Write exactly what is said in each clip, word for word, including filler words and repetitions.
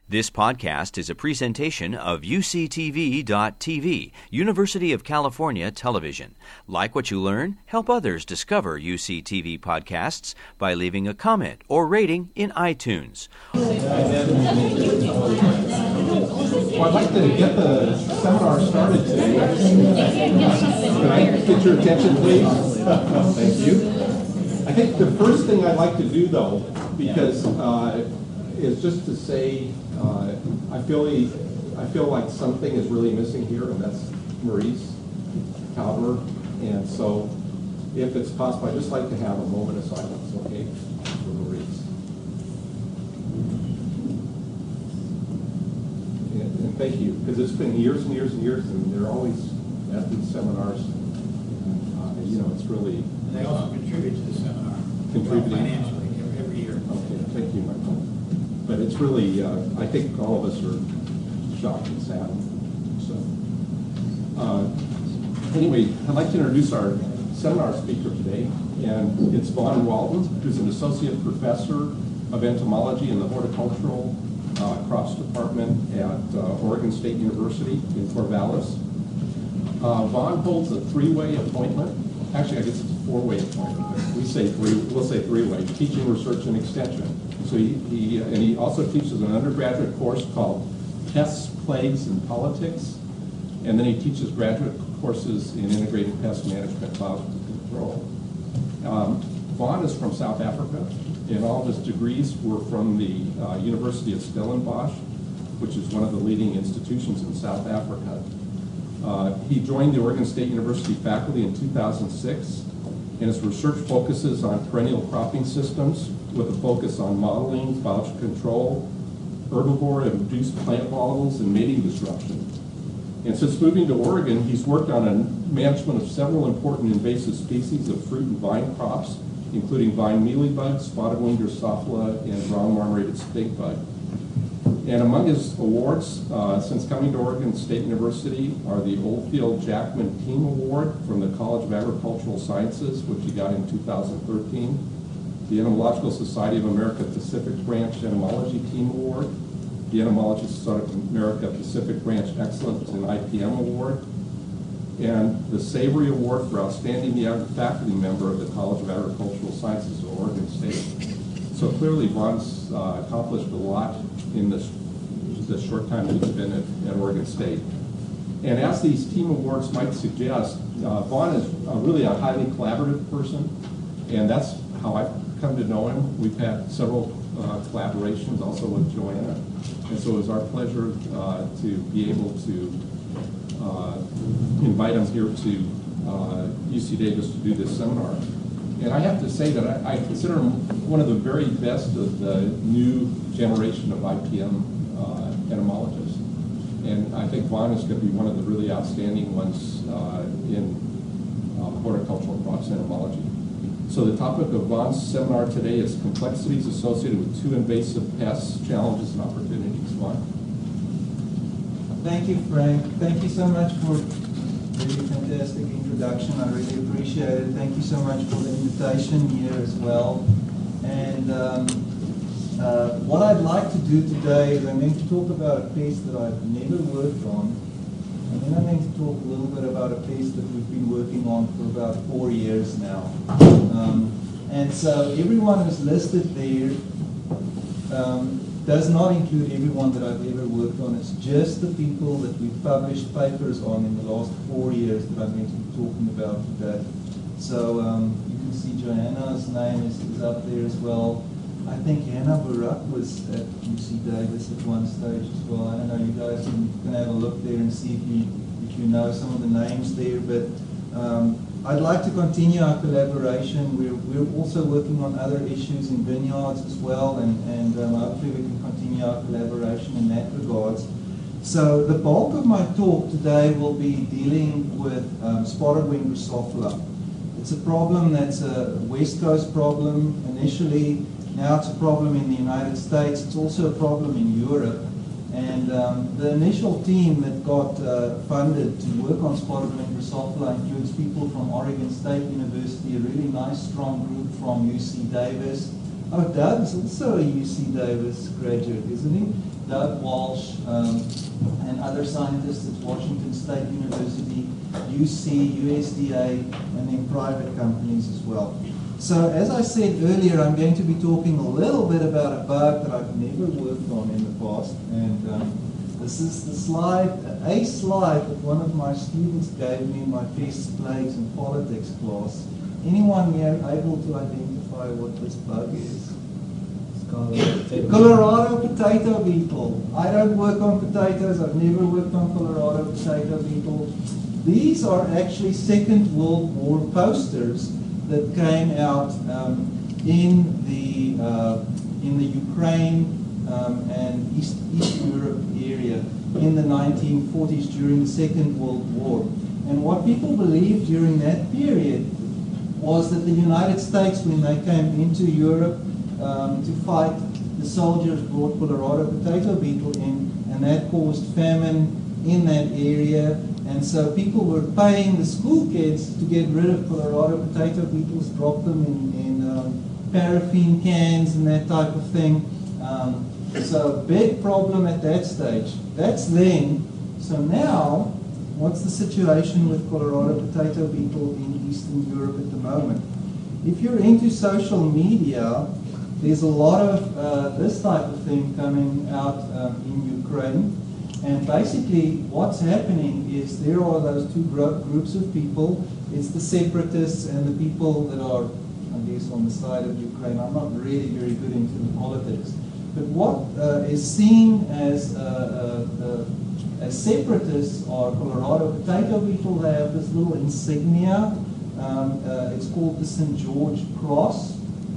This podcast is a presentation of U C T V dot T V, University of California Television. Like what you learn? Help others discover U C T V podcasts by leaving a comment or rating in iTunes. Well, I'd like to get the seminar started today. Can I get your attention, please? Thank you. I think the first thing I'd like to do, though, because uh, is just to say, uh, I feel I feel like something is really missing here, and that's Maurice Calver. And so, if it's possible, I'd just like to have a moment of silence, okay, for Maurice. And, and thank you, because it's been years and years and years, and they're always at these seminars. Uh, you know, it's really. And they also contribute to the seminar. Contributing financially every, every year. Okay, thank you, Michael. But it's really, uh, I think all of us are shocked and sad. So, uh, anyway, I'd like to introduce our seminar speaker today, and it's Vaughn Walton, who's an associate professor of entomology in the horticultural uh, crops department at uh, Oregon State University in Corvallis. Uh, Vaughn holds a three-way appointment. Actually, I guess it's a four-way appointment. But we say three. We'll say three-way: teaching, research, and extension. So he, he and he also teaches an undergraduate course called Pests, Plagues, and Politics, and then he teaches graduate courses in integrated pest management, biological control. Um, Vaughn is from South Africa, and all of his degrees were from the uh, University of Stellenbosch, which is one of the leading institutions in South Africa. Uh, he joined the Oregon State University faculty in two thousand six, and his research focuses on perennial cropping systems with a focus on modeling, biological control, herbivore-induced plant volatiles, and mating disruption. And since moving to Oregon, he's worked on a management of several important invasive species of fruit and vine crops, including vine mealybug, spotted-winged Drosophila, and brown marmorated stinkbug. And among his awards uh, since coming to Oregon State University are the Oldfield Jackman Team Award from the College of Agricultural Sciences, which he got in two thousand thirteen, the Entomological Society of America Pacific Branch Entomology Team Award, the Entomology Society of America Pacific Branch Excellence in I P M Award, and the Savory Award for Outstanding Young Faculty Member of the College of Agricultural Sciences of Oregon State. So clearly, Vaughn's uh, accomplished a lot in this, this short time that he's been at, at Oregon State. And as these team awards might suggest, uh, Vaughn is uh, really a highly collaborative person, and that's how I've come to know him. We've had several uh, collaborations also with Joanna, and so it was our pleasure uh, to be able to uh, invite him here to uh, U C Davis to do this seminar. And I have to say that I, I consider him one of the very best of the new generation of I P M uh, entomologists. And I think Vaughn is going to be one of the really outstanding ones uh, in uh, horticultural crops entomology. So the topic of Vaughn's seminar today is complexities associated with two invasive pests, challenges, and opportunities. Vaughn? Thank you, Frank. Thank you so much for really fantastic introduction. I really appreciate it. Thank you so much for the invitation here as well. And um, uh, what I'd like to do today is I'm going to talk about a pest that I've never worked on. And then I'm going to talk a little bit about a pest that we've been working on for about four years now. Um, and so everyone who's listed there um, does not include everyone that I've ever worked on. It's just the people that we've published papers on in the last four years that I'm going to be talking about today. So um, you can see Joanna's name is, is up there as well. I think Hannah Barak was at U C Davis at one stage as well. I don't know, you guys can, can have a look there and see if you, if you know some of the names there. But um, I'd like to continue our collaboration. We're, we're also working on other issues in vineyards as well, and, and um, hopefully we can continue our collaboration in that regards. So the bulk of my talk today will be dealing with um, spotted-winged Drosophila. It's a problem that's a West Coast problem initially. Now it's a problem in the United States. It's also a problem in Europe. And um, the initial team that got uh, funded to work on spotted-winged Drosophila includes people from Oregon State University, a really nice, strong group from U C Davis. Oh, Doug's also a U C Davis graduate, isn't he? Doug Walsh, um, and other scientists at Washington State University, U C, U S D A, and then private companies as well. So as I said earlier, I'm going to be talking a little bit about a bug that I've never worked on in the past. And um, this is the slide, a slide that one of my students gave me in my Pests, Plagues and Politics class. Anyone here able to identify what this bug is? Colorado potato beetle. I don't work on potatoes. I've never worked on Colorado potato beetle. These are actually Second World War posters that came out um, in the uh, in the Ukraine um, and East East Europe area in the nineteen forties during the Second World War. And what people believed during that period was that the United States, when they came into Europe um, to fight, the soldiers brought Colorado potato beetle in, and that caused famine in that area. And so people were paying the school kids to get rid of Colorado potato beetles, drop them in, in um, paraffin cans and that type of thing. Um, so big problem at that stage. That's then. So now, what's the situation with Colorado potato beetle in Eastern Europe at the moment? If you're into social media, there's a lot of uh, this type of thing coming out um, in Ukraine. And basically what's happening is there are those two gro- groups of people. It's the separatists and the people that are, I guess, on the side of Ukraine. I'm not really very good into the politics. But what uh, is seen as, uh, uh, uh, as separatists are Colorado potato beetle. They have this little insignia. Um, uh, it's called the Saint George Cross.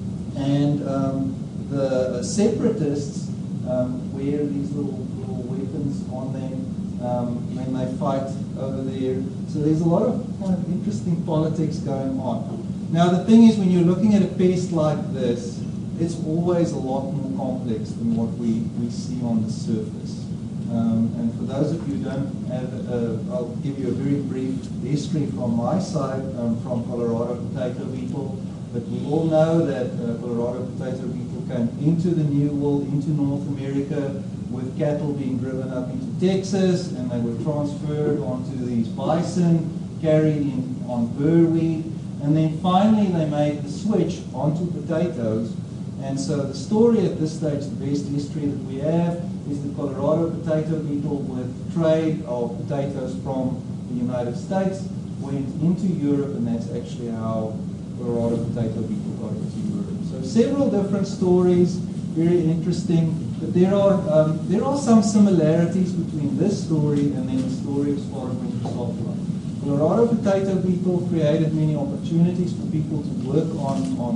And um, the separatists um, wear these little, little weapons on them um, when they fight over there. So there's a lot of kind of interesting politics going on. Now the thing is, when you're looking at a pest like this, it's always a lot more complex than what we, we see on the surface. Um, and for those of you who don't have, uh, I'll give you a very brief history from my side, um, from Colorado potato beetle. But we all know that uh, Colorado potato beetle came into the New World, into North America, with cattle being driven up into Texas, and they were transferred onto these bison, carried in on burr wheat, and then finally they made the switch onto potatoes. And so the story at this stage, the best history that we have, is the Colorado potato beetle with trade of potatoes from the United States went into Europe, and that's actually how Colorado potato beetle got into Europe. So several different stories, very interesting. But there are um, there are some similarities between this story and then the story of spotted wing Drosophila. Colorado potato beetle created many opportunities for people to work on on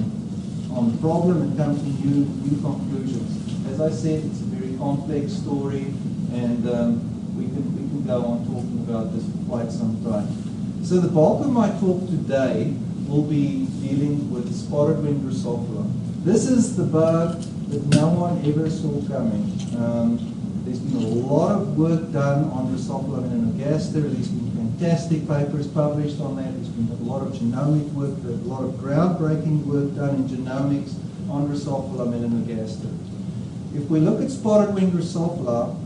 um, on the problem and come to new new conclusions. As I said, it's a very complex story, and um, we can we can go on talking about this for quite some time. So the bulk of my talk today will be dealing with spotted wing Drosophila. This is the bug that no one ever saw coming. Um, there's been a lot of work done on Drosophila melanogaster. There's been fantastic papers published on that. There's been a lot of genomic work, a lot of groundbreaking work done in genomics on Drosophila melanogaster. If we look at spotted wing Drosophila,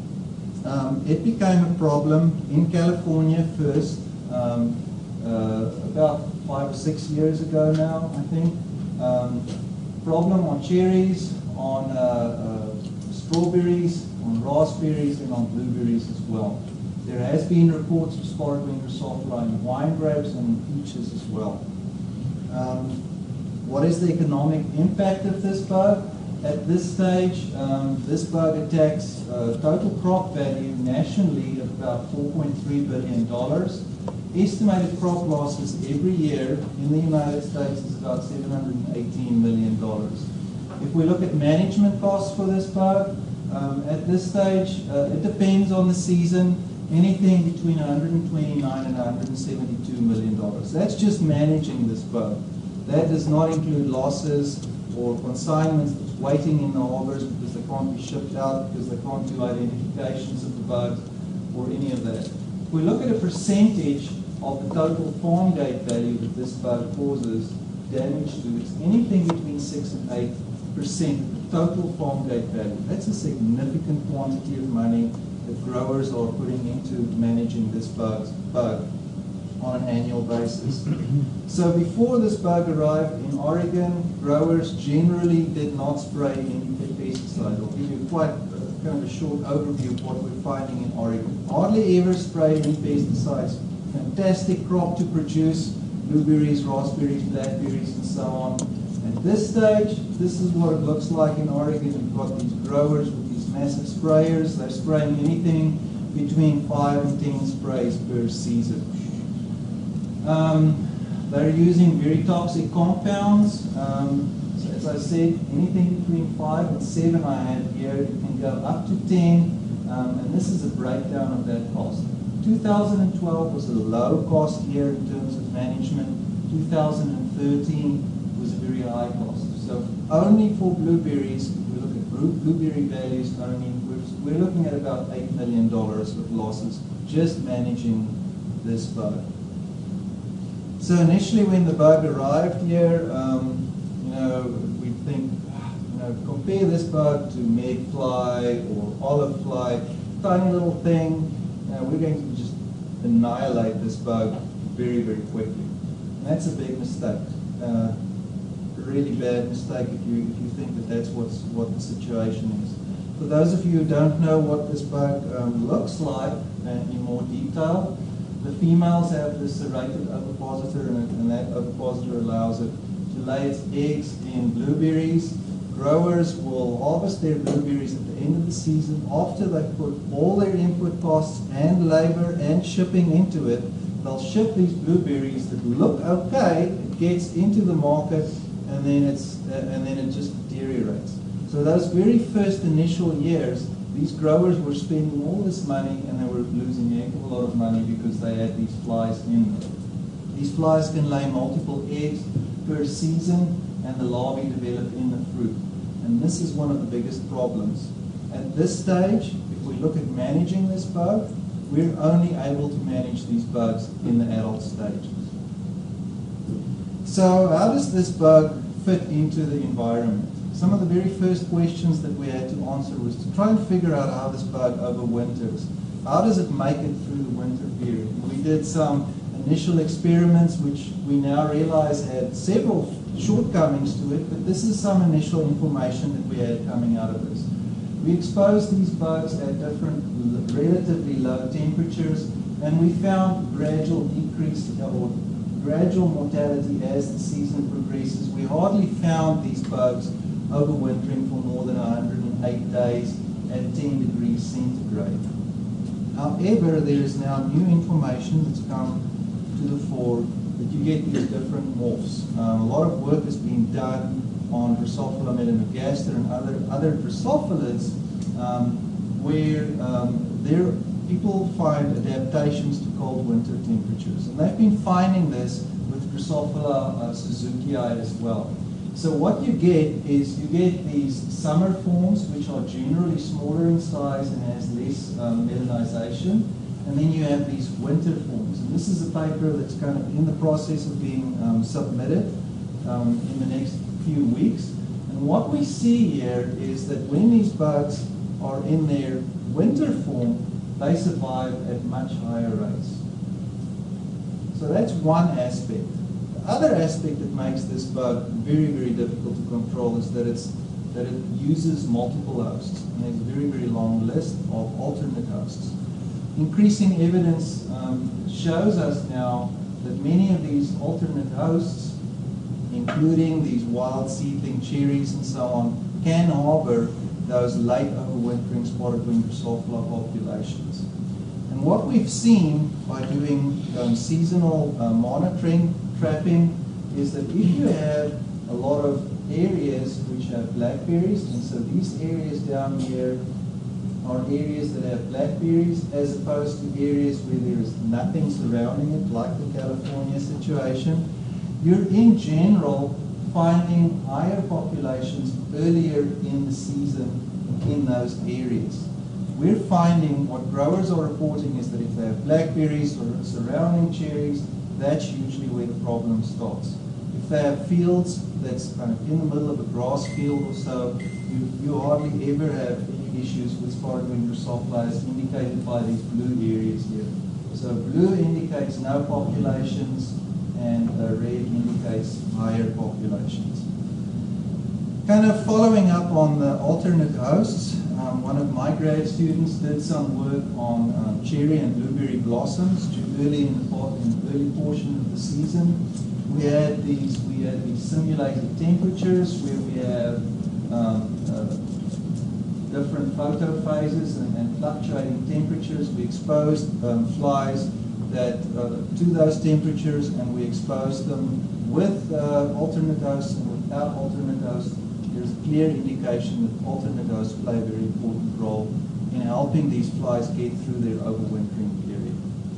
um, it became a problem in California first, um, uh, about five or six years ago now, I think. Um, problem on cherries, on uh, uh, strawberries, on raspberries, and on blueberries as well. There has been reports of spotted wing Drosophila in wine grapes and in peaches as well. Um, what is the economic impact of this bug? At this stage, um, this bug attacks uh, total crop value nationally of about four point three billion dollars. Estimated crop losses every year in the United States is about seven hundred eighteen million dollars. If we look at management costs for this bug, um, at this stage, uh, it depends on the season, anything between one hundred twenty-nine and one hundred seventy-two million dollars. That's just managing this bug. That does not include losses or consignments waiting in the harbors because they can't be shipped out, because they can't do identifications of the bugs or any of that. If we look at a percentage of the total farm gate value that this bug causes damage to, it's anything between six and eight percent of the total farm gate value. That's a significant quantity of money that growers are putting into managing this bug, bug on an annual basis. So before this bug arrived in Oregon, growers generally did not spray any pesticide. I'll give you quite uh, kind of a short overview of what we're finding in Oregon. Hardly ever spray any pesticides. Fantastic crop to produce blueberries, raspberries, blackberries, and so on. At this stage, this is what it looks like in Oregon. You've got these growers with these massive sprayers. They're spraying anything between five and ten sprays per season. Um, they're using very toxic compounds. Um, so as I said, anything between five and seven I have here. It can go up to ten, um, and this is a breakdown of that cost. two thousand twelve was a low cost year in terms of management. two thousand thirteen was a very high cost. So only for blueberries, if we look at blueberry values only, we're, we're looking at about eight million dollars of losses just managing this bug. So initially when the bug arrived here, um, you know, we think, you know, compare this bug to mayfly or olive fly, tiny little thing, you know, we're going to just annihilate this bug very, very quickly. And that's a big mistake. Uh, a really bad mistake if you if you think that that's what's what the situation is. For those of you who don't know what this bug um, looks like uh, in more detail, the females have this serrated ovipositor, and, and that ovipositor allows it to lay its eggs in blueberries. Growers will harvest their blueberries at the end of the season after they've put all their input costs and labor and shipping into it. They'll ship these blueberries that look okay, it gets into the market, and then it's uh, and then it just deteriorates. So those very first initial years, these growers were spending all this money and they were losing a heck of a lot of money because they had these flies in them. These flies can lay multiple eggs per season, and the larvae develop in the fruit. And this is one of the biggest problems. At this stage, if we look at managing this bug, we're only able to manage these bugs in the adult stages. So how does this bug fit into the environment? Some of the very first questions that we had to answer was to try and figure out how this bug overwinters. How does it make it through the winter period? And we did some initial experiments which we now realize had several shortcomings to it, but this is some initial information that we had coming out of this. We exposed these bugs at different relatively low temperatures, and we found gradual decrease or gradual mortality as the season progresses. We hardly found these bugs overwintering for more than one hundred eight days at ten degrees centigrade. However, there is now new information that's come to the fore that you get these different morphs. Um, a lot of work has been done on Drosophila melanogaster and other, other Drosophilids um, where um, there people find adaptations to cold winter temperatures. And they've been finding this with Drosophila uh, Suzukii as well. So what you get is you get these summer forms, which are generally smaller in size and has less um, melanization. And then you have these winter forms. And this is a paper that's kind of in the process of being um, submitted um, in the next few weeks. And what we see here is that when these bugs are in their winter form, they survive at much higher rates. So that's one aspect. The other aspect that makes this bug very, very difficult to control is that it's that it uses multiple hosts. And there's a very, very long list of alternate hosts. Increasing evidence um, shows us now that many of these alternate hosts, including these wild seedling cherries and so on, can harbor those late overwintering spotted wing Drosophila populations. And what we've seen by doing um, seasonal uh, monitoring, trapping, is that if you have a lot of areas which have blackberries, and so these areas down here are areas that have blackberries as opposed to areas where there is nothing surrounding it, like the California situation, you're in general finding higher populations earlier in the season in those areas. We're finding what growers are reporting is that if they have blackberries or surrounding cherries, that's usually where the problem starts. If fab fields that's kind of in the middle of a grass field or so, you, you hardly ever have any issues with spotted winged Drosophila, as indicated by these blue areas here. So blue indicates no populations, and uh, red indicates higher populations. Kind of following up on the alternate hosts, um, one of my grad students did some work on um, cherry and blueberry blossoms early in the, in the early portion of the season. We had these we had these simulated temperatures where we have um, uh, different photo phases and, and fluctuating temperatures. We exposed um, flies that uh, to those temperatures, and we exposed them with uh, alternate hosts and without alternate hosts. There's a clear indication that alternate hosts play a very important role in helping these flies get through their overwintering period.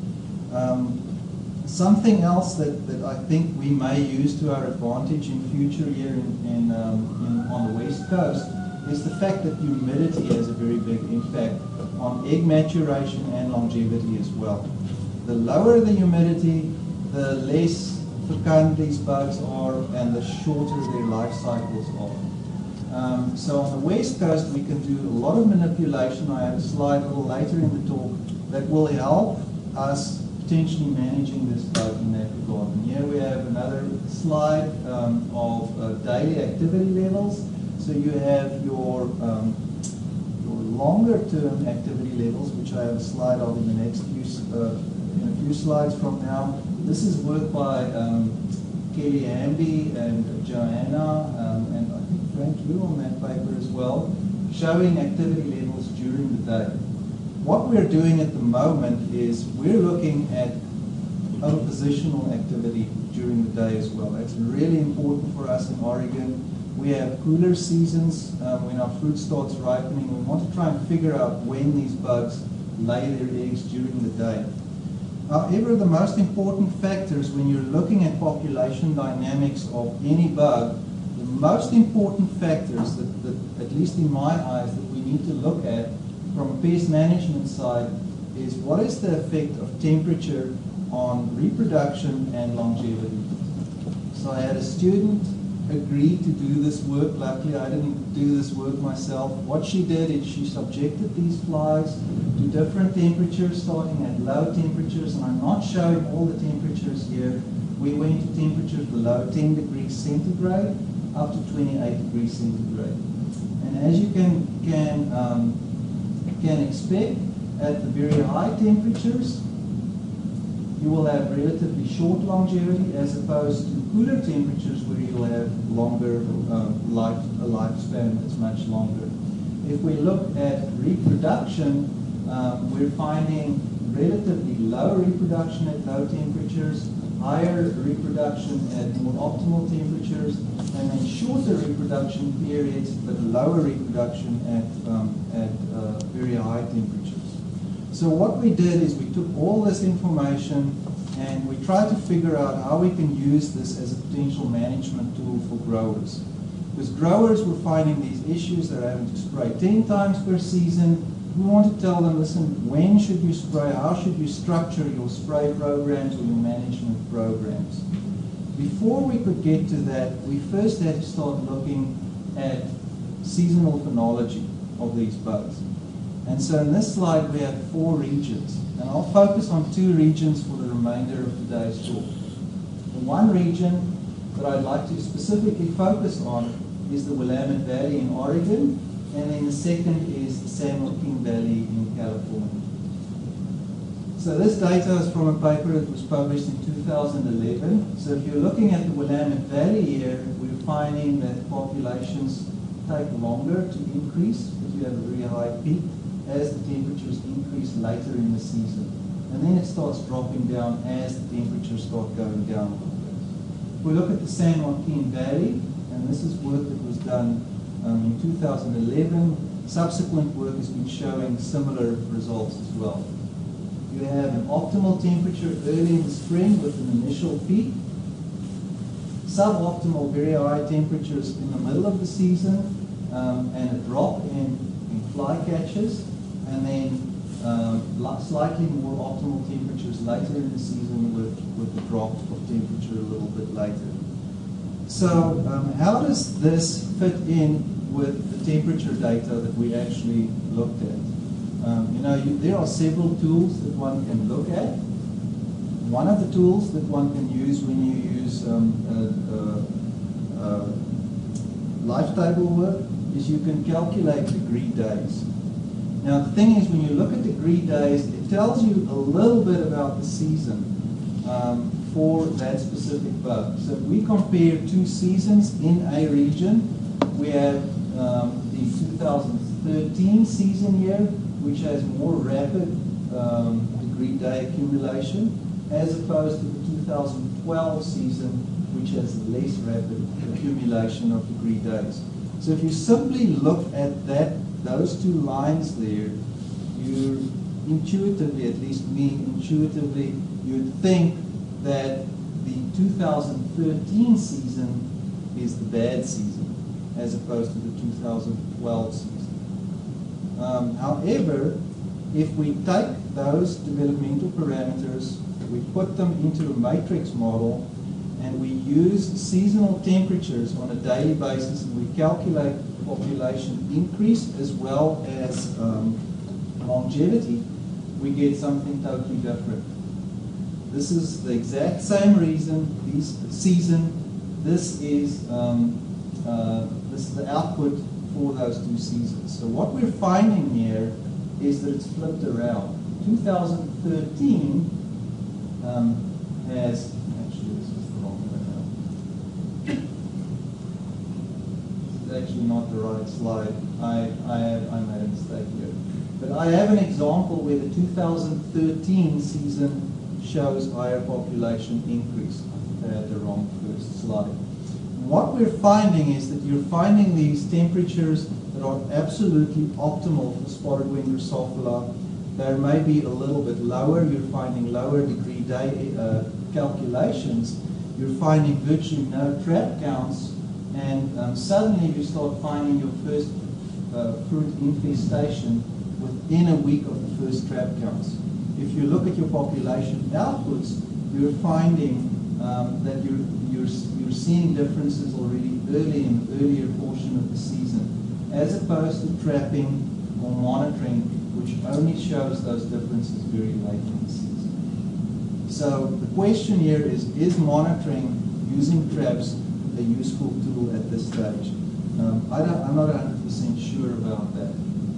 Um, something else that, that I think we may use to our advantage in future here in, in, um, in, on the West Coast is the fact that humidity has a very big impact on egg maturation and longevity as well. The lower the humidity, the less fecund these bugs are and the shorter their life cycles are. Um, so on the West Coast, we can do a lot of manipulation. I have a slide a little later in the talk that will help us potentially managing this bug in that regard. And here we have another slide um, of uh, daily activity levels. So you have your, um, your longer-term activity levels, which I have a slide of in the next few, uh, in a few slides from now. This is work by um, Kelly Hamby and Joanna, um, and I think Frank Liu on that paper as well, showing activity levels during the day. What we're doing at the moment is we're looking at oppositional activity during the day as well. That's really important for us in Oregon. We have cooler seasons um, when our fruit starts ripening. We want to try and figure out when these bugs lay their eggs during the day. However, the most important factors when you're looking at population dynamics of any bug, the most important factors that, that, at least in my eyes, that we need to look at from a pest management side is what is the effect of temperature on reproduction and longevity. So I had a student agree to do this work. Luckily, I didn't do this work myself. What she did is she subjected these flies to different temperatures, starting at low temperatures, and I'm not showing all the temperatures here. We went to temperatures below ten degrees centigrade up to twenty-eight degrees centigrade. And as you can, can, um, can expect, at the very high temperatures, you will have relatively short longevity as opposed to cooler temperatures where you'll have longer uh, life, a lifespan that's much longer. If we look at reproduction, um, we're finding relatively low reproduction at low temperatures, higher reproduction at more optimal temperatures, and then shorter reproduction periods, but lower reproduction at, um, at uh, very high temperatures. So what we did is we took all this information and we tried to figure out how we can use this as a potential management tool for growers. Because growers were finding these issues, they're having to spray ten times per season. We want to tell them, listen, when should you spray? How should you structure your spray programs or your management programs? Before we could get to that, we first had to start looking at seasonal phenology of these bugs. And so in this slide, we have four regions. And I'll focus on two regions for the remainder of today's talk. The one region that I'd like to specifically focus on is the Willamette Valley in Oregon, and then the second is the San Joaquin Valley in California. So this data is from a paper that was published in two thousand eleven. So if you're looking at the Willamette Valley here, we're finding that populations take longer to increase because you have a very high peak as the temperatures increase later in the season. And then it starts dropping down as the temperatures start going down a little bit. If we look at the San Joaquin Valley, and this is work that was done um, in two thousand eleven, subsequent work has been showing similar results as well. You have an optimal temperature early in the spring with an initial peak, suboptimal very high temperatures in the middle of the season, um, and a drop in, in fly catches, and then um, slightly more optimal temperatures later in the season with, with the drop of temperature a little bit later. So um, how does this fit in with the temperature data that we actually looked at? Um, you know, you, there are several tools that one can look at. One of the tools that one can use when you use um, uh, uh, uh, life table work is you can calculate degree days. Now the thing is, when you look at degree days, it tells you a little bit about the season um, for that specific bug. So if we compare two seasons in a region, we have um, the two thousand thirteen season year, which has more rapid um, degree day accumulation, as opposed to the two thousand twelve season, which has less rapid accumulation of degree days. So if you simply look at that, those two lines there, you intuitively, at least me, intuitively, you'd think that the two thousand thirteen season is the bad season, as opposed to the two thousand twelve season. Um, however, if we take those developmental parameters, we put them into a matrix model, and we use seasonal temperatures on a daily basis, and we calculate population increase as well as um, longevity, we get something totally different. This is the exact same reason, this season, this is, um, uh, this is the output for those two seasons. So what we're finding here is that it's flipped around. two thousand thirteen um, has, actually this is the wrong way now. This is actually not the right slide. I, I, have, I made a mistake here. But I have an example where the two thousand thirteen season shows higher population increase. I had the wrong first slide. What we're finding is that you're finding these temperatures that are absolutely optimal for spotted wing Drosophila. They may be a little bit lower. You're finding lower degree day uh, calculations. You're finding virtually no trap counts, and um, suddenly you start finding your first uh, fruit infestation within a week of the first trap counts. If you look at your population outputs, you're finding um, that you're, you're, you're seeing differences already early in the earlier portion of the season, as opposed to trapping or monitoring, which only shows those differences very late in the season. So the question here is, is monitoring using traps a useful tool at this stage? Um, I don't, I'm not one hundred percent sure about that.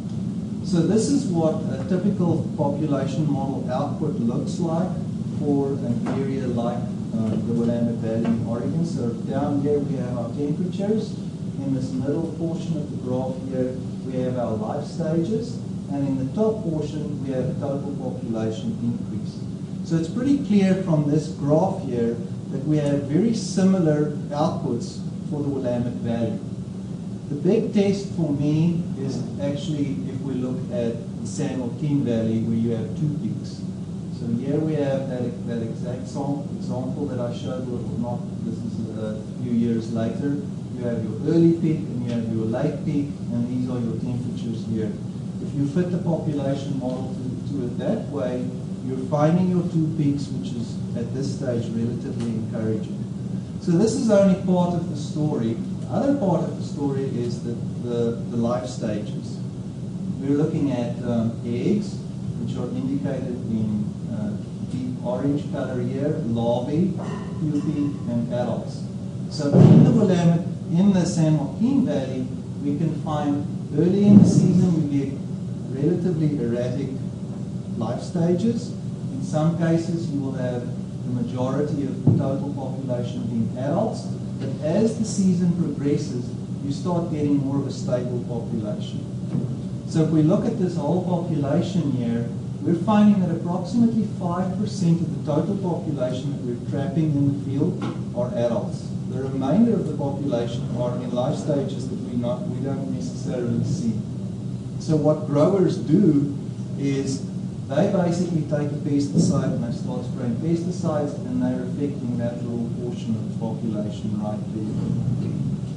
So this is what a typical population model output looks like for an area like uh, the Willamette Valley in Oregon. So down here we have our temperatures. In this middle portion of the graph here, we have our life stages. And in the top portion, we have a total population increase. So it's pretty clear from this graph here that we have very similar outputs for the Willamette Valley. The big test for me is actually if we look at the San Joaquin Valley, where you have two peaks. So here we have that, that exact example that I showed, or not, this is a few years later. You have your early peak and you have your late peak, and these are your temperatures here. If you fit the population model to, to it that way, you're finding your two peaks, which is at this stage relatively encouraging. So this is only part of the story. The other part of the story is the, the, the life stages. We're looking at um, eggs, which are indicated in uh, deep orange color here, larvae, pupae, and adults. So in the Willamette, in the San Joaquin Valley, we can find early in the season we get relatively erratic life stages. In some cases, you will have the majority of the total population being adults. But as the season progresses, you start getting more of a stable population. So if we look at this whole population here, we're finding that approximately five percent of the total population that we're trapping in the field are adults. The remainder of the population are in life stages that we, not, we don't necessarily see. So what growers do is they basically take a pesticide and they start spraying pesticides, and they're affecting that little portion of the population right there.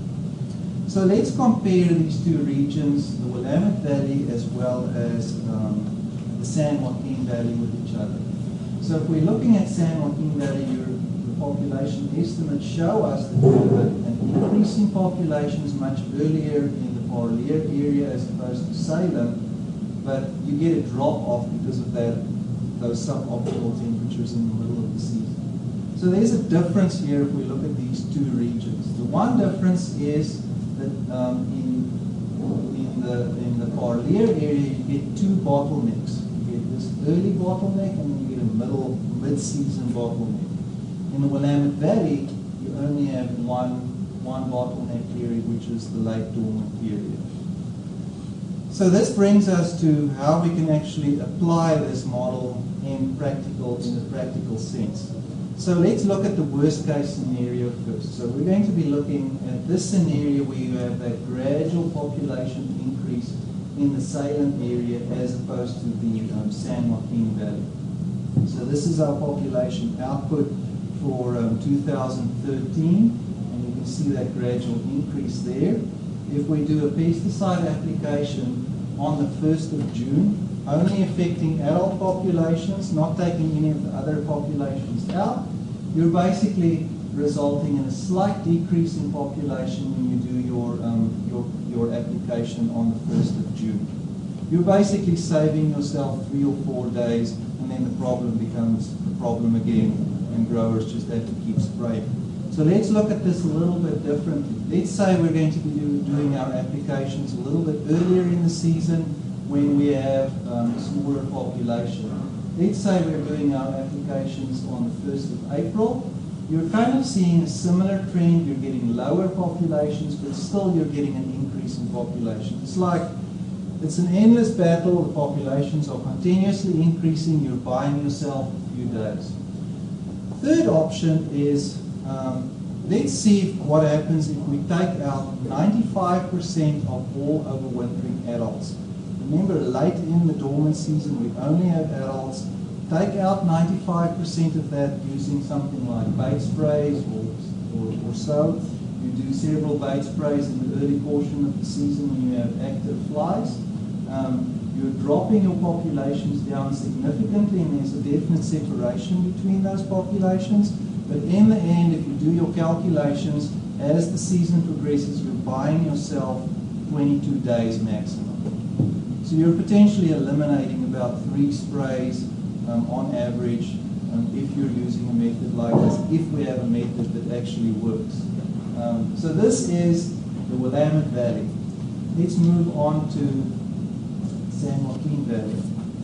So let's compare these two regions, the Willamette Valley as well as um, the San Joaquin Valley, with each other. So if we're looking at San Joaquin Valley, you're population estimates show us that we have an increase in populations much earlier in the Parlier area as opposed to Salem, but you get a drop off because of that, those suboptimal temperatures in the middle of the season. So there's a difference here if we look at these two regions. The one difference is that um, in, in the in the Parlier area you get two bottlenecks. You get this early bottleneck and then you get a middle mid-season bottleneck. In the Willamette Valley, you only have one one bottleneck period, which is the late dormant period. So this brings us to how we can actually apply this model in practical in a practical sense. So let's look at the worst case scenario first. So we're going to be looking at this scenario where you have that gradual population increase in the Salem area as opposed to the um, San Joaquin Valley. So this is our population output for um, two thousand thirteen, and you can see that gradual increase there. If we do a pesticide application on the first of June, only affecting adult populations, not taking any of the other populations out, you're basically resulting in a slight decrease in population when you do your, um, your, your application on the first of June. You're basically saving yourself three or four days, and then the problem becomes a problem again, and growers just have to keep spraying. So let's look at this a little bit differently. Let's say we're going to be do, doing our applications a little bit earlier in the season when we have um, a smaller population. Let's say we're doing our applications on the first of April. You're kind of seeing a similar trend. You're getting lower populations, but still you're getting an increase in population. It's like, it's an endless battle. The populations are continuously increasing. You're buying yourself a few days. Third option is, um, let's see what happens if we take out ninety-five percent of all overwintering adults. Remember, late in the dormant season, we only have adults. Take out ninety-five percent of that using something like bait sprays or, or, or so. You do several bait sprays in the early portion of the season when you have active flies. Um, you're dropping your populations down significantly, and there's a definite separation between those populations. But in the end, if you do your calculations, as the season progresses, you're buying yourself twenty-two days maximum. So you're potentially eliminating about three sprays um, on average um, if you're using a method like this, if we have a method that actually works. Um, so this is the Willamette Valley. Let's move on to San Joaquin Valley.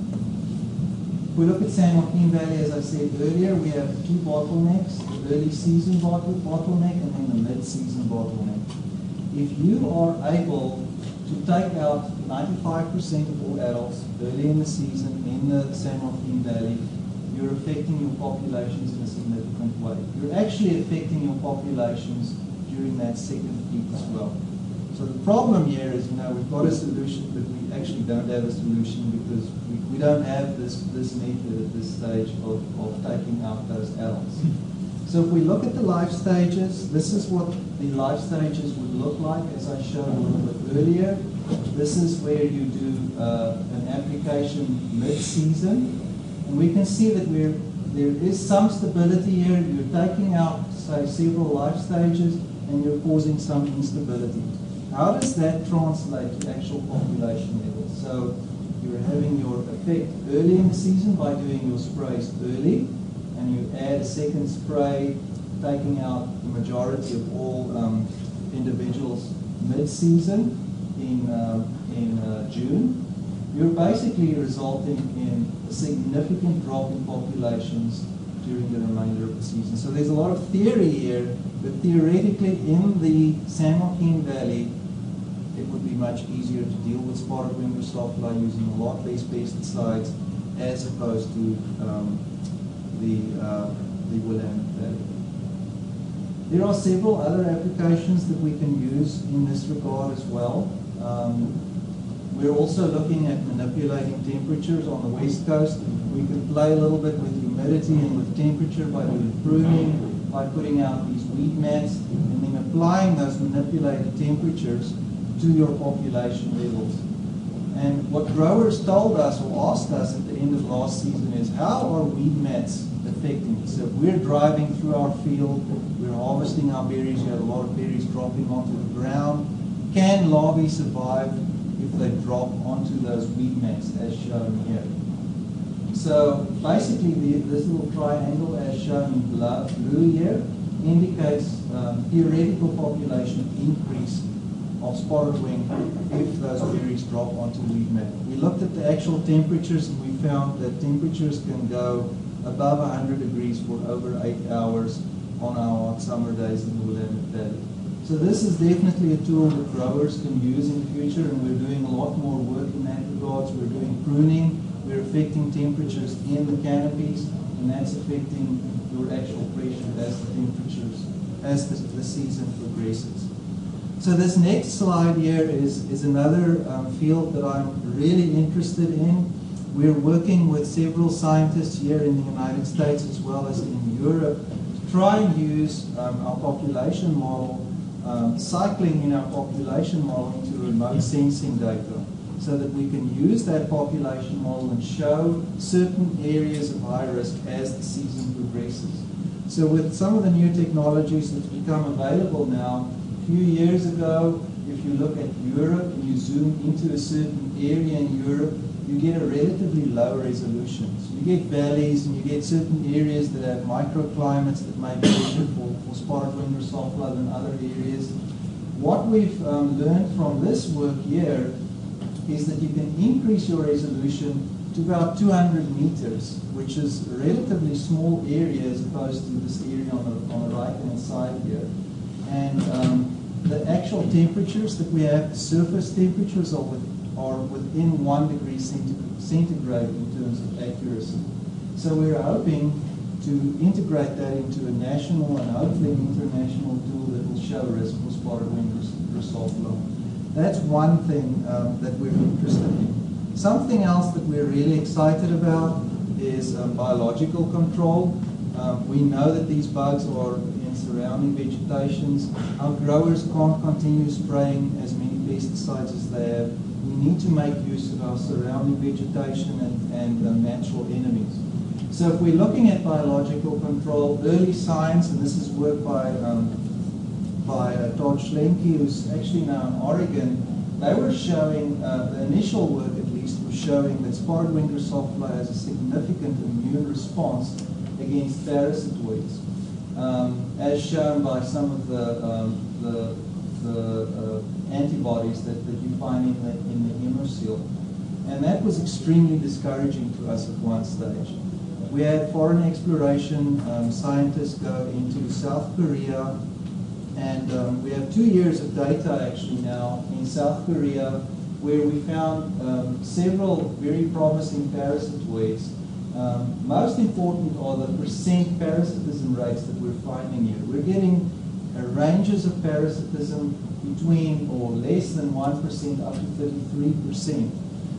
If we look at San Joaquin Valley, as I said earlier, we have two bottlenecks, the early season bottle, bottleneck and then the mid-season bottleneck. If you are able to take out ninety-five percent of all adults early in the season in the San Joaquin Valley, you're affecting your populations in a significant way. You're actually affecting your populations during that second peak as well. So the problem here is, you know, we've got a solution, but we actually don't have a solution because we, we don't have this, this method at this stage of, of taking out those adults. So if we look at the life stages, this is what the life stages would look like, as I showed a little bit earlier. This is where you do uh, an application mid-season. And we can see that we're, there is some stability here. You're taking out, say, several life stages, and you're causing some instability. How does that translate to actual population levels? So you're having your effect early in the season by doing your sprays early, and you add a second spray, taking out the majority of all um, individuals mid-season in, uh, in uh, June. You're basically resulting in a significant drop in populations during the remainder of the season. So there's a lot of theory here, but theoretically in the San Joaquin Valley, it would be much easier to deal with spotted wing Drosophila using a lot less pesticides as opposed to um, the, uh, the Willamette Valley. There are several other applications that we can use in this regard as well. Um, we're also looking at manipulating temperatures on the west coast. We can play a little bit with humidity and with temperature by doing pruning, by putting out these weed mats, and then applying those manipulated temperatures to your population levels. And what growers told us or asked us at the end of last season is, how are weed mats affecting? So if we're driving through our field, we're harvesting our berries, you have a lot of berries dropping onto the ground. Can larvae survive if they drop onto those weed mats as shown here? So basically the, this little triangle as shown in blue here indicates um, theoretical population increase of spotted wing if those berries drop onto weed mat. We looked at the actual temperatures and we found that temperatures can go above one hundred degrees for over eight hours on our hot summer days in the Willamette Valley. So this is definitely a tool that growers can use in the future, and we're doing a lot more work in that regards. We're doing pruning, we're affecting temperatures in the canopies, and that's affecting your actual pressure as the temperatures, as the, the season progresses. So this next slide here is, is another um, field that I'm really interested in. We're working with several scientists here in the United States as well as in Europe to try and use um, our population model, um, cycling in our population model into remote sensing data, so that we can use that population model and show certain areas of high risk as the season progresses. So with some of the new technologies that's become available now, a few years ago, if you look at Europe and you zoom into a certain area in Europe, you get a relatively low resolution. So you get valleys and you get certain areas that have microclimates that may be better for, for spotted wing Drosophila than other areas. What we've um, learned from this work here is that you can increase your resolution to about two hundred meters, which is a relatively small area as opposed to this area on the, on the right-hand side here. And um, the actual temperatures that we have, the surface temperatures are, with, are within one degree centigrade in terms of accuracy. So we're hoping to integrate that into a national and hopefully an international tool that will show risk for spotted wing Drosophila. That's one thing um, that we're interested in. Something else that we're really excited about is um, biological control. Um, we know that these bugs are in surrounding vegetations. Our growers can't continue spraying as many pesticides as they have. We need to make use of our surrounding vegetation and, and um, natural enemies. So if we're looking at biological control, early science, and this is work by um, by uh, Todd Schlenke, who's actually now in Oregon, they were showing, uh, the initial work at least, was showing that spotted wing Drosophila has a significant immune response against parasitoids, um, as shown by some of the, um, the, the uh, antibodies that, that you find in the, in the hemosil. And that was extremely discouraging to us at one stage. We had foreign exploration um, scientists go into South Korea, and um, we have two years of data actually now in South Korea where we found um, several very promising parasitoids. Um, most important are the percent parasitism rates that we're finding here. We're getting uh, ranges of parasitism between or less than one percent up to thirty-three percent.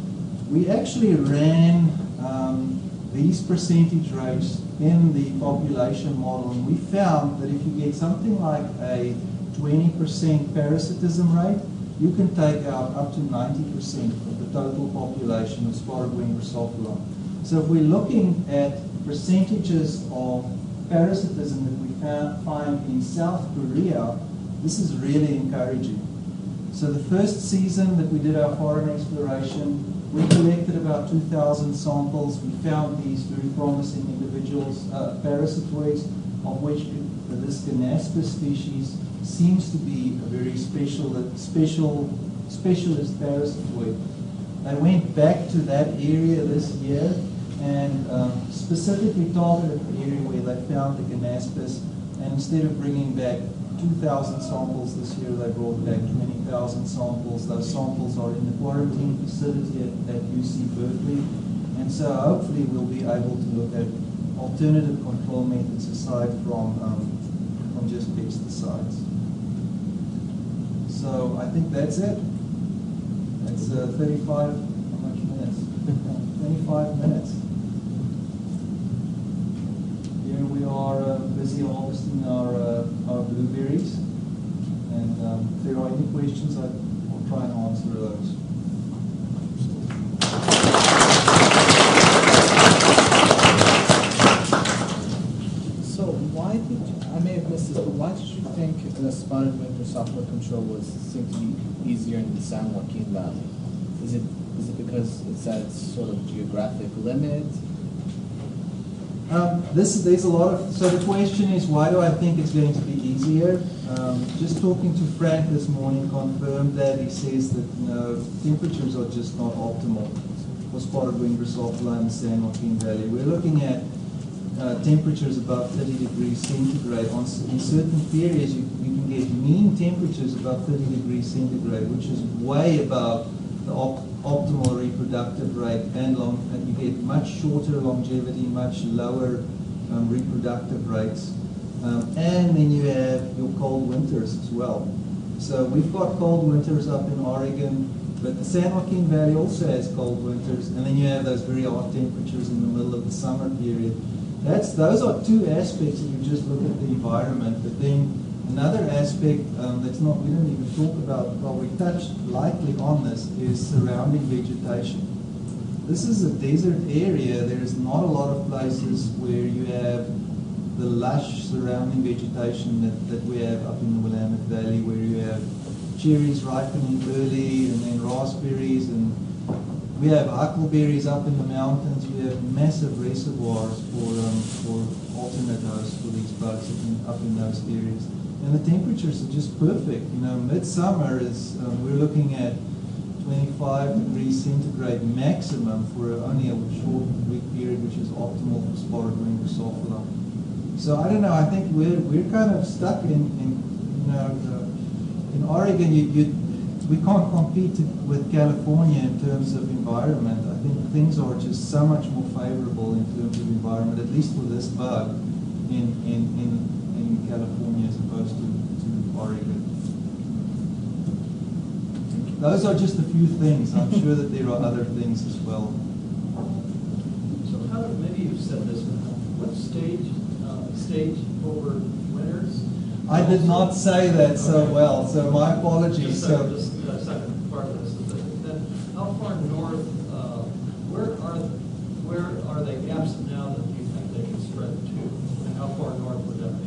We actually ran um, these percentage rates in the population model, and we found that if you get something like a twenty percent parasitism rate, you can take out up to ninety percent of the total population of spotted wing Drosophila. So if we're looking at percentages of parasitism that we found, find in South Korea, this is really encouraging. So the first season that we did our foreign exploration, we collected about two thousand samples. We found these very promising individuals, uh, parasitoids, of which this Ganaspis species seems to be a very special, special, specialist parasitoid. They went back to that area this year and um, specifically targeted the area where they found the Ganaspis, and instead of bringing back two thousand samples this year, they brought back twenty thousand samples. Those samples are in the quarantine facility at, at U C Berkeley, and so hopefully we'll be able to look at alternative control methods aside from, um, from just pesticides. So I think that's it. That's uh, thirty-five, how much minutes? twenty-five minutes. Here we are uh, busy harvesting our, uh, our blueberries. And um, if there are any questions, I will try and answer those. spotted wing software control was seemed to be easier in the San Joaquin Valley? Is it is it because it's at its sort of geographic limit? Um, this there's a lot of. So the question is, why do I think it's going to be easier? Um, just talking to Frank this morning confirmed that. He says that you know temperatures are just not optimal for spotted wing Drosophila in the San Joaquin Valley. We're looking at uh, temperatures above thirty degrees centigrade. On in certain periods, you, you can get mean temperatures above thirty degrees centigrade, which is way above the op- optimal reproductive rate, and long, and you get much shorter longevity, much lower um, reproductive rates. Um, and then you have your cold winters as well. So we've got cold winters up in Oregon, but the San Joaquin Valley also has cold winters, and then you have those very hot temperatures in the middle of the summer period. That's those are two aspects if you just look at the environment. But then another aspect um, that's not we didn't even talk about, well, we touched lightly on this, is surrounding vegetation. This is a desert area. There is not a lot of places where you have the lush surrounding vegetation that, that we have up in the Willamette Valley, where you have cherries ripening early, and then raspberries, and we have huckleberries up in the mountains. We have massive reservoirs for um, for alternate hosts for these bugs up in, up in those areas. And the temperatures are just perfect. You know, midsummer is, um, we're looking at twenty-five degrees centigrade maximum for only a short week period, which is optimal for spotted wing Drosophila. So I don't know, I think we're, we're kind of stuck in, in you know, uh, in Oregon, you, you, we can't compete with California in terms of environment. I think things are just so much more favorable in terms of environment, at least for this bug, in, in, in, in California as opposed to, to Oregon. Those are just a few things. I'm sure that there are other things as well. So how, maybe you've said this, but what stage, uh, stage over winters? I did not say that so well, so my apologies. Just, So, just uh, second part of this is that then how far north, uh, where are where are the gaps now that you think they can spread to, and how far north would that be?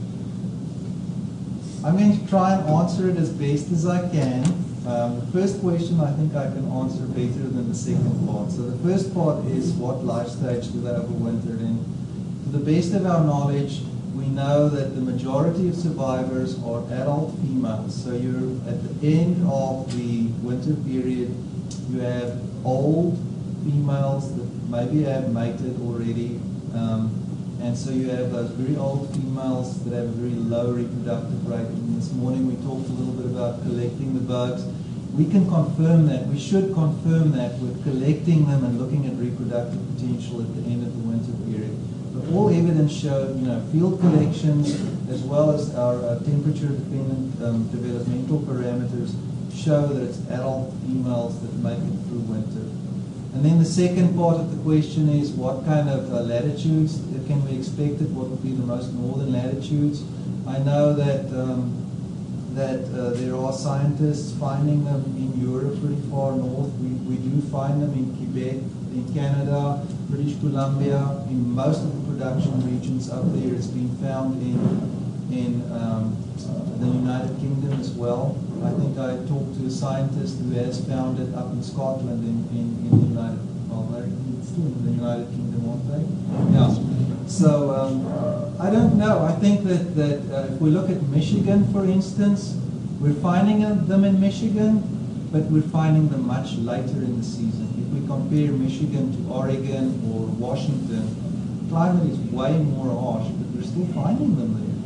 I'm going to try and answer it as best as I can. Um, the first question I think I can answer better than the second part. So the first part is what life stage do they overwinter in? To the best of our knowledge, we know that the majority of survivors are adult females. So you're at the end of the winter period, you have old females that maybe have mated already. Um, and so you have those very old females that have a very low reproductive rate. And this morning we talked a little bit about collecting the bugs. We can confirm that. We should confirm that with collecting them and looking at reproductive potential at the end of the winter period. But all evidence showed, you know, field collections as well as our uh, temperature-dependent um, developmental parameters show that it's adult females that make it through winter. And then the second part of the question is what kind of uh, latitudes can we expect it? What would be the most northern latitudes? I know that um, that uh, there are scientists finding them in Europe pretty far north. We, we do find them in Quebec, in Canada, British Columbia, in most of the production regions up there. It's been found in in um, uh, the United Kingdom as well. I think I talked to a scientist who has found it up in Scotland in, in, in the United, well, they're still in the United Kingdom, aren't they? Yeah. So um, I don't know. I think that, that uh, if we look at Michigan, for instance, we're finding them in Michigan, but we're finding them much later in the season. If we compare Michigan to Oregon or Washington, the climate is way more harsh, but we're still finding them there.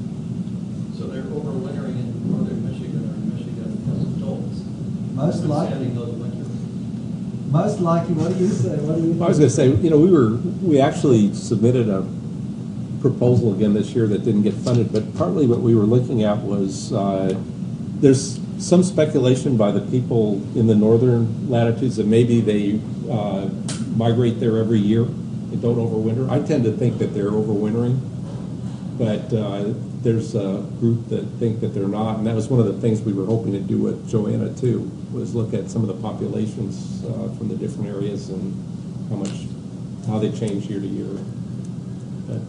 So they're overwintering in northern Michigan or in Michigan as adults. Most likely. Those winters. Most likely. What do you say? What do you? I was going to say, you know, we were we actually submitted a proposal again this year that didn't get funded, but partly what we were looking at was uh, there's some speculation by the people in the northern latitudes that maybe they uh, migrate there every year and don't overwinter. I tend to think that they're overwintering, but uh, there's a group that think that they're not, and that was one of the things we were hoping to do with Joanna too, was look at some of the populations uh, from the different areas and how much, how they change year to year. But,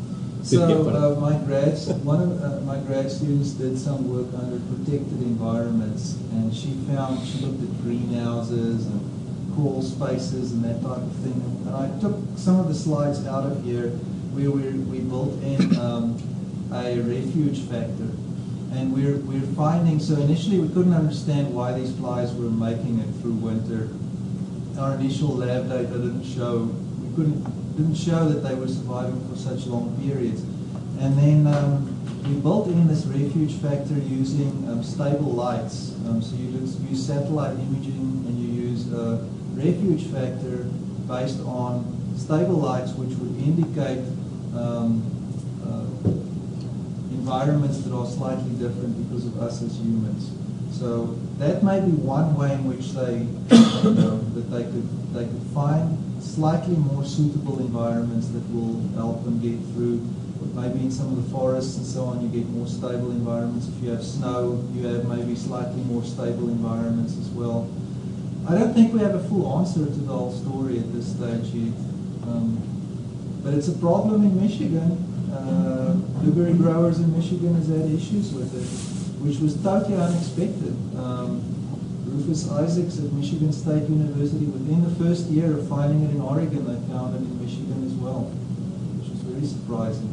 Didn't get So one. uh, my grads, one of uh, my grad students did some work under protected environments, and she found she looked at greenhouses and crawl spaces and that type of thing. And I took some of the slides out of here where we we built in um, a refuge factor, and we're we're finding. So initially we couldn't understand why these flies were making it through winter. Our initial lab data didn't show. We couldn't. didn't show that they were surviving for such long periods. And then um, we built in this refuge factor using um, stable lights. Um, so you use satellite imaging and you use a refuge factor based on stable lights, which would indicate um, uh, environments that are slightly different because of us as humans. So that may be one way in which they, you know, that they could they could find slightly more suitable environments that will help them get through. Maybe in some of the forests and so on, you get more stable environments. If you have snow, you have maybe slightly more stable environments as well. I don't think we have a full answer to the whole story at this stage yet. Um, but it's a problem in Michigan. Uh, blueberry growers in Michigan has had issues with it, which was totally unexpected. Um, Rufus Isaacs at Michigan State University, within the first year of finding it in Oregon, they found it in Michigan as well, which was very surprising.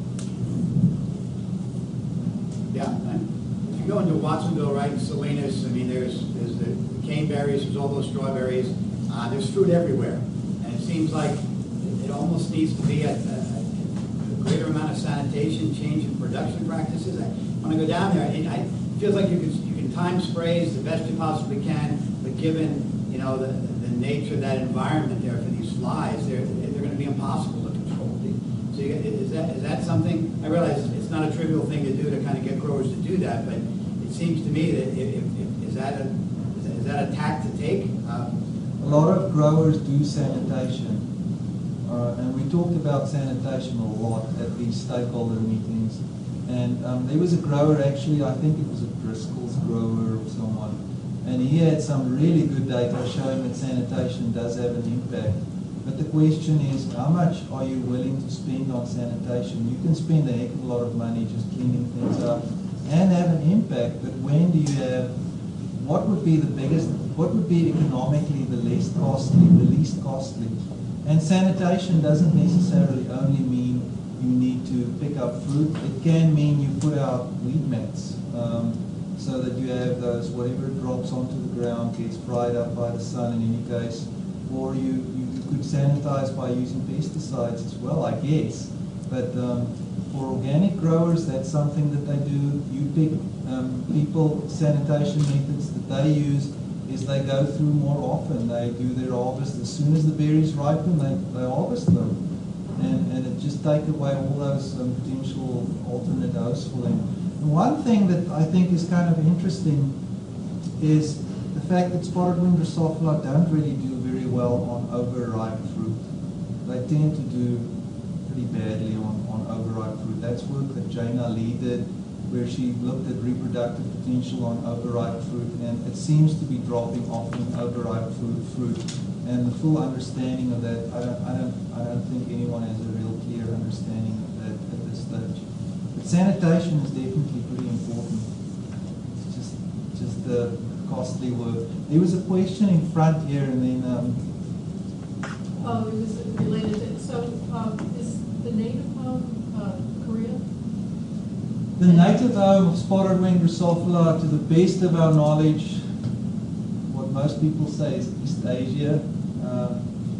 Yeah, and if you go into Watsonville, right, Salinas, I mean, there's there's the caneberries, there's all those strawberries, uh, there's fruit everywhere, and it seems like it almost needs to be a, a, a greater amount of sanitation, change in production practices. I, when I go down there, it, I, it feels like you can you can time sprays the best you possibly can, but given you know the the nature of that environment there for these flies, they're they're going to be impossible to control. So you, is that is that something? I realize it's not a trivial thing to do to kind of get growers to do that, but it seems to me that if, if, is that a is that, is that a tack to take? Uh, A lot of growers do sanitation, uh, and we talked about sanitation a lot at these stakeholder meetings. And um, there was a grower, actually, I think it was a Driscoll's grower or someone, and he had some really good data showing that sanitation does have an impact. But the question is, how much are you willing to spend on sanitation? You can spend a heck of a lot of money just cleaning things up and have an impact, but when do you have, what would be the biggest, what would be economically the least costly, the least costly? And sanitation doesn't necessarily only mean you need to pick up fruit. It can mean you put out weed mats um, so that you have those, whatever drops onto the ground gets fried up by the sun in any case. Or you, you could sanitize by using pesticides as well, I guess. But um, for organic growers, that's something that they do. You pick um, people, sanitation methods that they use is they go through more often. They do their harvest. As soon as the berries ripen, they, they harvest them. And, and it just take away all those um, potential alternate hosts for them. And one thing that I think is kind of interesting is the fact that spotted wing Drosophila don't really do very well on overripe fruit. They tend to do pretty badly on, on overripe fruit. That's work that Jana Lee did, where she looked at reproductive potential on overripe fruit, and it seems to be dropping off in overripe fruit. fruit. And the full understanding of that, I don't, I don't, I don't think anyone has a real clear understanding of that at this stage. But sanitation is definitely pretty important. It's just, just the costly work. There was a question in front here, and then. Um, oh, it was related to. So, um, is the native home uh, Korea? The native home of spotted wing Drosophila, to the best of our knowledge, what most people say is East Asia. Um,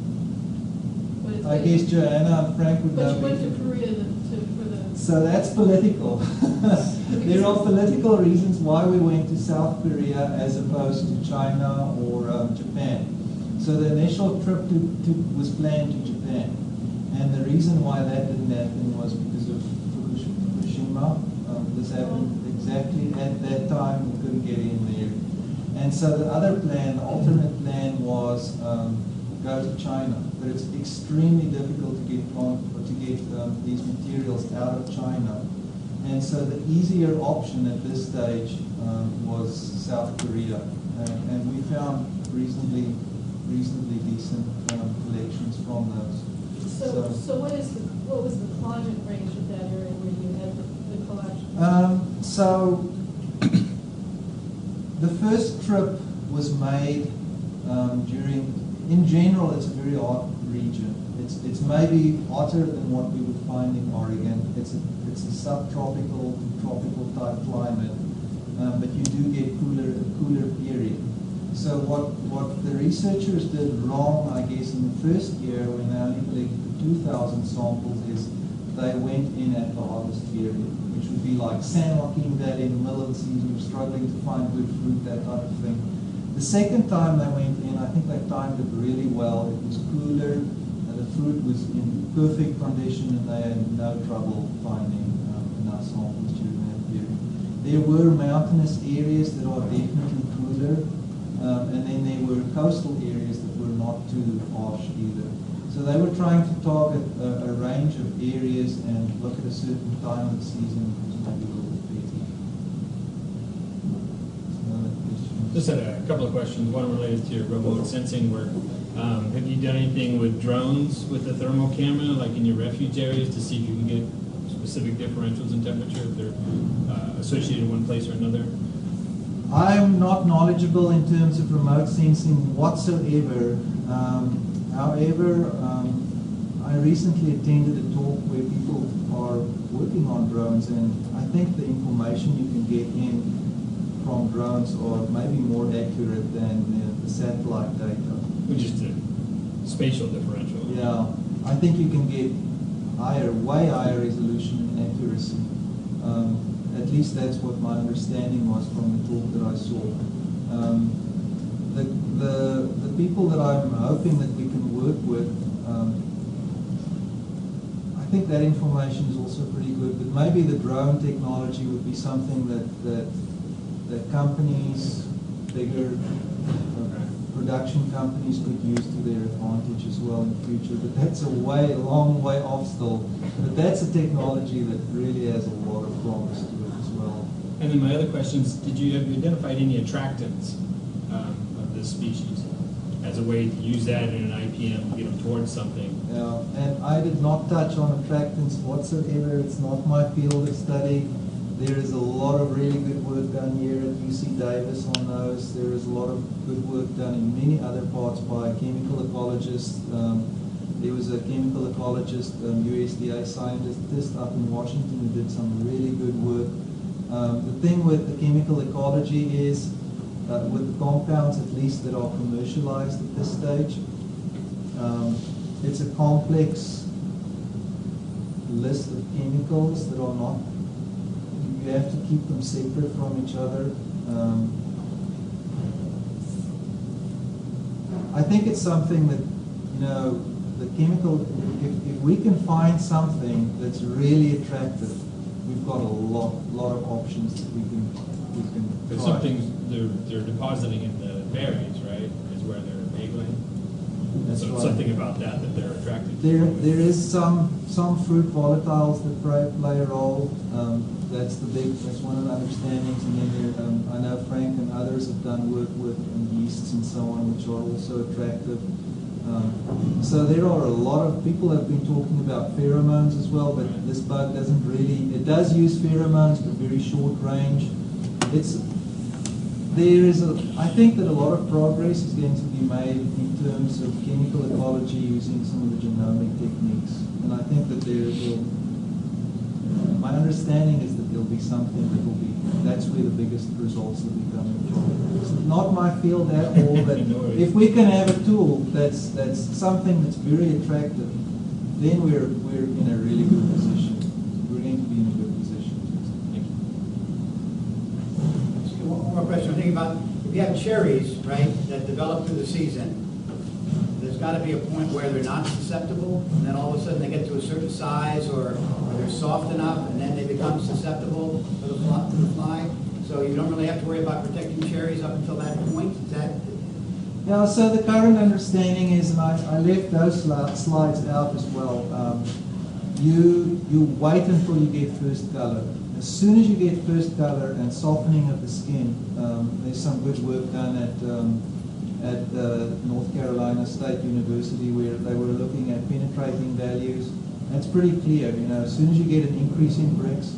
I guess Joanna and Frank would but know. But you went to Korea to, to, for the. So that's political. There are political reasons why we went to South Korea as opposed to China or um, Japan. So the initial trip to, to was planned to Japan, and the reason why that didn't happen was because of Fukushima. Um, this happened exactly at that time. We couldn't get in there, and so the other plan, the alternate plan, was um, go to China. But it's extremely difficult to get plant or to get um, these materials out of China. And so the easier option at this stage um, was South Korea, and, and we found reasonably, reasonably decent um, collections from those. So, so, so what is the what was the climate range of that area where so the first trip was made um, during, in general, it's a very hot region. It's, it's maybe hotter than what we would find in Oregon. It's a, it's a subtropical to tropical type climate, um, but you do get cooler, a cooler period. So what, what the researchers did wrong, I guess, in the first year when they only collected two thousand samples is they went in at the harvest period, which would be like San Joaquin Valley in the middle of the season, you're struggling to find good fruit, that type of thing. The second time they went in, I think they timed it really well. It was cooler, and the fruit was in perfect condition, and they had no trouble finding um, enough samples during that period. There were mountainous areas that are definitely cooler, um, and then there were coastal areas that were not too harsh either. So they were trying to target a, a range of areas and look at a certain time of the season, which was maybe a little bit better. Another question. Just had a couple of questions. One related to your remote sensing work. Um, have you done anything with drones with the thermal camera, like in your refuge areas, to see if you can get specific differentials in temperature, if they're uh, associated in one place or another? I'm not knowledgeable in terms of remote sensing whatsoever. Um, however, um, I recently attended a talk where people are working on drones, and I think the information you can get in from drones are maybe more accurate than the, the satellite data. Which is the spatial differential. Yeah, I think you can get higher, way higher resolution and accuracy. Um, at least that's what my understanding was from the talk that I saw. Um, the, the, the people that I'm hoping that we can work with, um, I think that information is also pretty good, but maybe the drone technology would be something that, that, that companies, bigger uh, production companies could use to their advantage as well in the future. But that's a way, a long way off still. But that's a technology that really has a lot of promise to it as well. And then my other question is, did you have you identified any attractants um, of this species as a way to use that in an I P M to get them towards something? Yeah, and I did not touch on attractants whatsoever. It's not my field of study. There is a lot of really good work done here at U C Davis on those. There is a lot of good work done in many other parts by chemical ecologists. Um, there was a chemical ecologist, um, U S D A scientist up in Washington who did some really good work. Um, the thing with the chemical ecology is, uh, with the compounds at least that are commercialized at this stage, um, it's a complex list of chemicals that are not, you have to keep them separate from each other. Um, I think it's something that, you know, the chemical, if, if we can find something that's really attractive, we've got a lot, lot of options that we can, we can But try. something they're, they're depositing in the berries, right, is where they're angling? That's So right. something about that that they're attracted to. There, there is some some fruit volatiles that play, play a role. Um, that's the big. That's one of the understandings. And then there, um, I know Frank and others have done work with um, yeasts and so on, which are also attractive. Um, so there are a lot of people have been talking about pheromones as well, but this bug doesn't really. It does use pheromones, but very short range. It's there is a. I think that a lot of progress is going to be made in terms of chemical ecology using some of the genomic techniques, and I think that there will. My understanding is that there'll be something that will be. That's where the biggest results will be coming from. It's not my field at all, but if we can have a tool that's that's something that's very attractive, then we're we're in a really good position. We're going to be in a good position. Thank you. One more question. I'm thinking about, if you have cherries, right, that develop through the season, there's got to be a point where they're not susceptible, and then all of a sudden they get to a certain size, or, or they're soft enough, and then they become susceptible to the, fly, to the fly. So you don't really have to worry about protecting cherries up until that point. Is that? Yeah, so the current understanding is, and I, I left those slides out as well, um, you, you wait until you get first color. As soon as you get first color and softening of the skin, um, there's some good work done at um, at uh, North Carolina State University where they were looking at penetrating values. And it's pretty clear, you know, as soon as you get an increase in bricks,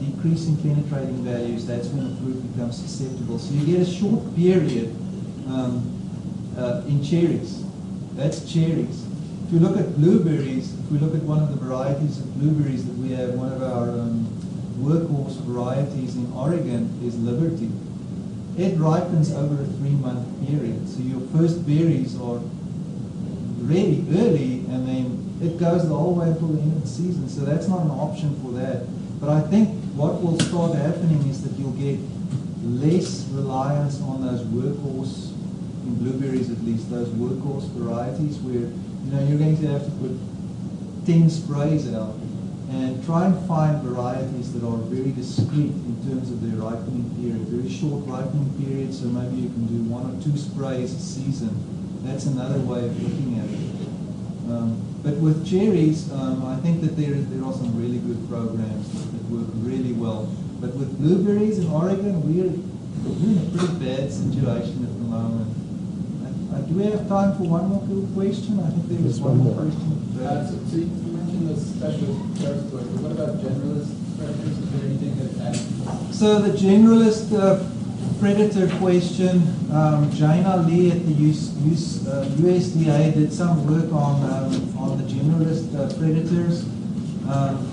decreasing penetrating values, that's when the fruit becomes susceptible. So you get a short period um, uh, in cherries. That's cherries. If we look at blueberries, if we look at one of the varieties of blueberries that we have, one of our um, workhorse varieties in Oregon is Liberty. It ripens over a three-month period. So your first berries are ready early, and then it goes the whole way until the end of the season. So that's not an option for that. But I think what will start happening is that you'll get less reliance on those workhorse, in blueberries at least, those workhorse varieties where, you know, you're going to have to put ten sprays out, and try and find varieties that are very discrete in terms of their ripening period, very short ripening period, so maybe you can do one or two sprays a season. That's another way of looking at it. Um, but with cherries, um, I think that there, is, there are some really good programs that, that work really well. But with blueberries in Oregon, we're, we're in a pretty bad situation at the moment. Uh, do we have time for one more little question? I think there was one more question. Uh, so, so you mentioned those special territories, but what about generalist predators? Is there anything that acts? So the generalist uh, predator question, um, Jana Lee at the U S, uh, U S D A did some work on um, on the generalist uh, predators. Um,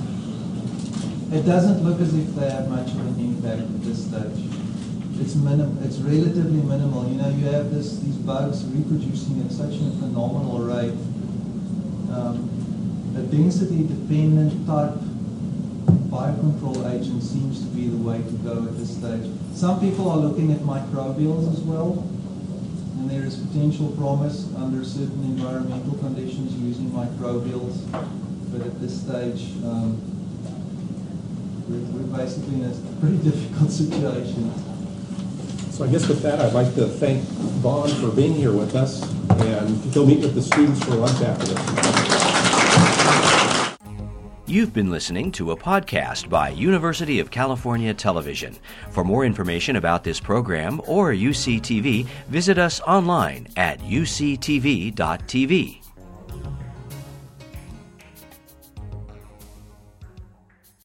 it doesn't look as if they have much of an impact at this stage. It's minim it's relatively minimal. You know, you have this these bugs reproducing at such a phenomenal rate. Um, a density-dependent type biocontrol agent seems to be the way to go at this stage. Some people are looking at microbials as well, and there is potential promise under certain environmental conditions using microbials. But at this stage, um, we're, we're basically in a pretty difficult situation. So I guess with that, I'd like to thank Vaughn for being here with us, and he'll meet with the students for lunch after this. You've been listening to a podcast by University of California Television. For more information about this program or U C T V, visit us online at U C T V dot T V.